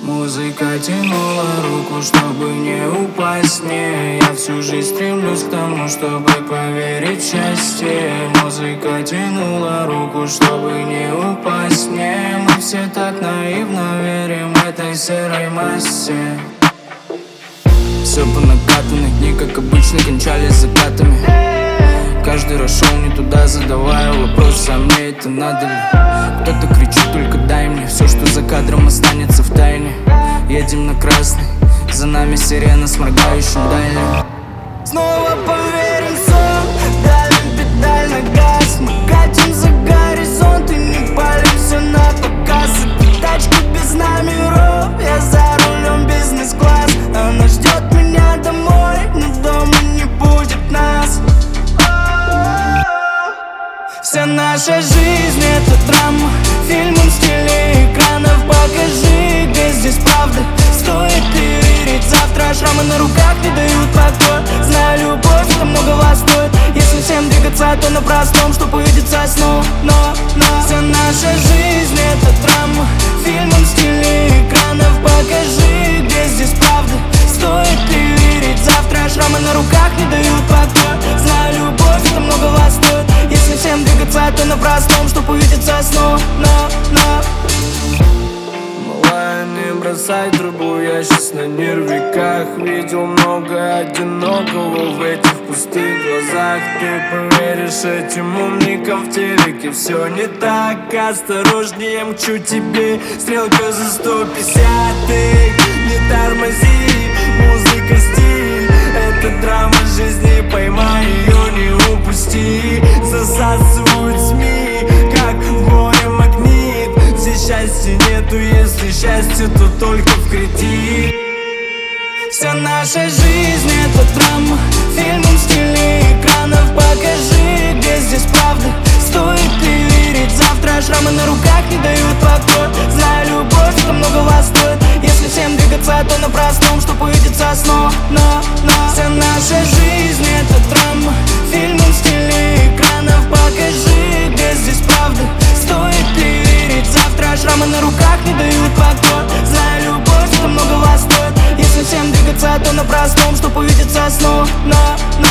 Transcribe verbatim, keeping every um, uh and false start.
Музыка тянула руку, чтобы не упасть в ней. Я всю жизнь стремлюсь к тому, чтобы поверить в счастье. Музыка тянула руку, чтобы не упасть в ней. Мы все так наивно верим этой серой массе. Все по накатанной, дни, как обычно, кончались закатами. Каждый раз шел не туда, задавая вопросы, а мне это надо ли? Кто-то кричит, только дай мне. Все, что за кадром, останется в тайне. Едем на красный, за нами сирена с моргающим дальним. Снова поверим в сон, давим педаль на газ. Мы катим за горизонт и не палимся на показ. Это тачка без номеров, я за рулем бизнес-класс. Она ждет меня домой, но дома не будет нас. Вся наша жизнь это драма, фильмы в стиле экранов. Покажи, где здесь правда. Стоит ли верить завтра? Шрамы на руках не дают покоя. Знаю, любовь это многого стоит. Если всем двигаться, то на простом, чтоб увидеться снова. Но, но вся наша жизнь это драма, фильмы в стиле экранов. Покажи, где здесь правда. Стоит ли верить завтра? Шрамы на руках не дают покоя. Знаю, любовь это многого стоит. Если всем двигаться, то на простом, чтоб увидеться снова. Но, но малая, не бросай трубу, я сейчас на нервиках. Видел много одинокого в этих пустых глазах. Ты поверишь этим умникам в телеке? Все не так, осторожнее, мчу тебе. Стрелка за сто пятьдесят, ты не тормози. Музыка стиль, это драма жизни. Поймай ее, не упусти. Засасывают СМИ, как в море магнит. Здесь счастья нету, если счастье, то только в кредит. вся наша жизнь это драма, фильмы в стиле экранов. Покажи, где здесь правда. Стоит ли верить завтра? Шрамы на руках не дают покоя. Знаю, любовь это многого стоит. Если всем двигаться, то на простом, чтоб увидеться снова. Но, но вся наша жизнь это драма, фильмы в стиле экранов. Покажи, где здесь правда. Стоит ли верить завтра? Шрамы на руках не дают покоя. Знаю, любовь это многого стоит. Если всем двигаться, то на простом, чтоб увидеться снова. Но, но